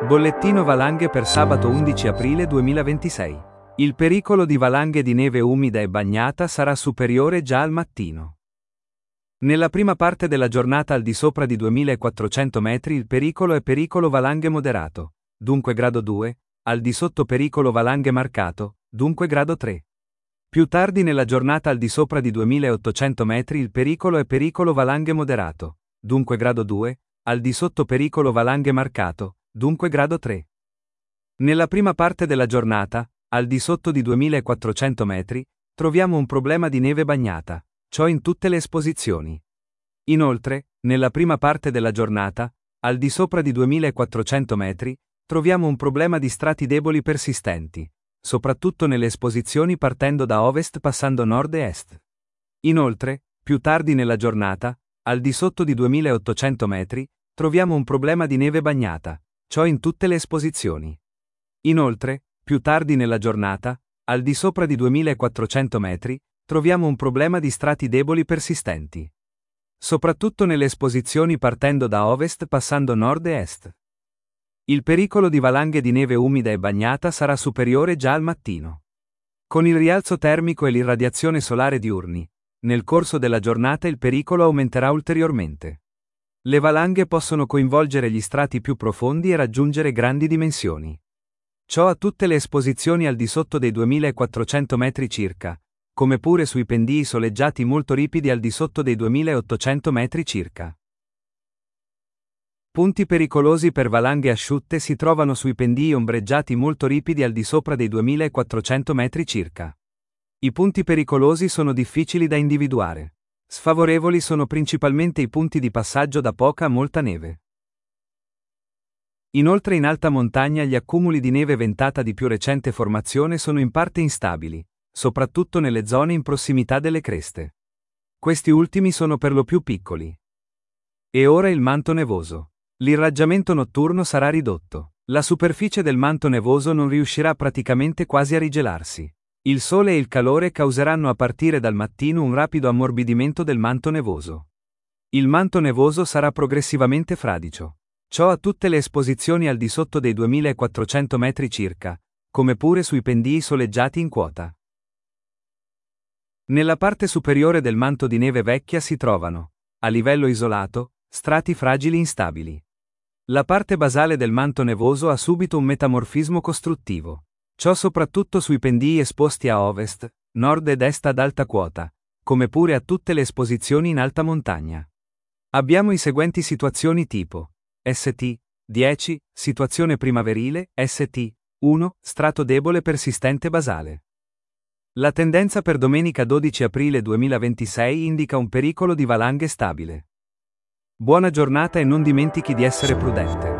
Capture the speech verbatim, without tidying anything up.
Bollettino valanghe per sabato undici aprile duemilaventisei. Il pericolo di valanghe di neve umida e bagnata sarà superiore già al mattino. Nella prima parte della giornata al di sopra di duemilaquattrocento metri il pericolo è pericolo valanghe moderato, dunque grado due, al di sotto pericolo valanghe marcato, dunque grado tre. Più tardi nella giornata al di sopra di duemilaottocento metri il pericolo è pericolo valanghe moderato, dunque grado due, al di sotto pericolo valanghe marcato, dunque grado tre. Nella prima parte della giornata, al di sotto di duemilaquattrocento metri, troviamo un problema di neve bagnata, ciò in tutte le esposizioni. Inoltre, nella prima parte della giornata, al di sopra di duemilaquattrocento metri, troviamo un problema di strati deboli persistenti, soprattutto nelle esposizioni partendo da ovest passando nord e est. Inoltre, più tardi nella giornata, al di sotto di duemilaottocento metri, troviamo un problema di neve bagnata, ciò in tutte le esposizioni. Inoltre, più tardi nella giornata, al di sopra di duemilaquattrocento metri, troviamo un problema di strati deboli persistenti, soprattutto nelle esposizioni partendo da ovest passando nord e est. Il pericolo di valanghe di neve umida e bagnata sarà superiore già al mattino. Con il rialzo termico e l'irradiazione solare diurni, nel corso della giornata il pericolo aumenterà ulteriormente. Le valanghe possono coinvolgere gli strati più profondi e raggiungere grandi dimensioni. Ciò a tutte le esposizioni al di sotto dei duemilaquattrocento metri circa, come pure sui pendii soleggiati molto ripidi al di sotto dei duemilaottocento metri circa. Punti pericolosi per valanghe asciutte si trovano sui pendii ombreggiati molto ripidi al di sopra dei duemilaquattrocento metri circa. I punti pericolosi sono difficili da individuare. Sfavorevoli sono principalmente i punti di passaggio da poca a molta neve. Inoltre in alta montagna gli accumuli di neve ventata di più recente formazione sono in parte instabili, soprattutto nelle zone in prossimità delle creste. Questi ultimi sono per lo più piccoli. E ora il manto nevoso. L'irraggiamento notturno sarà ridotto. La superficie del manto nevoso non riuscirà praticamente quasi a rigelarsi. Il sole e il calore causeranno a partire dal mattino un rapido ammorbidimento del manto nevoso. Il manto nevoso sarà progressivamente fradicio. Ciò a tutte le esposizioni al di sotto dei duemilaquattrocento metri circa, come pure sui pendii soleggiati in quota. Nella parte superiore del manto di neve vecchia si trovano, a livello isolato, strati fragili instabili. La parte basale del manto nevoso ha subito un metamorfismo costruttivo. Ciò soprattutto sui pendii esposti a ovest, nord ed est ad alta quota, come pure a tutte le esposizioni in alta montagna. Abbiamo i seguenti situazioni tipo S T dieci, situazione primaverile, S T uno, strato debole persistente basale. La tendenza per domenica dodici aprile duemilaventisei indica un pericolo di valanghe stabile. Buona giornata e non dimentichi di essere prudente.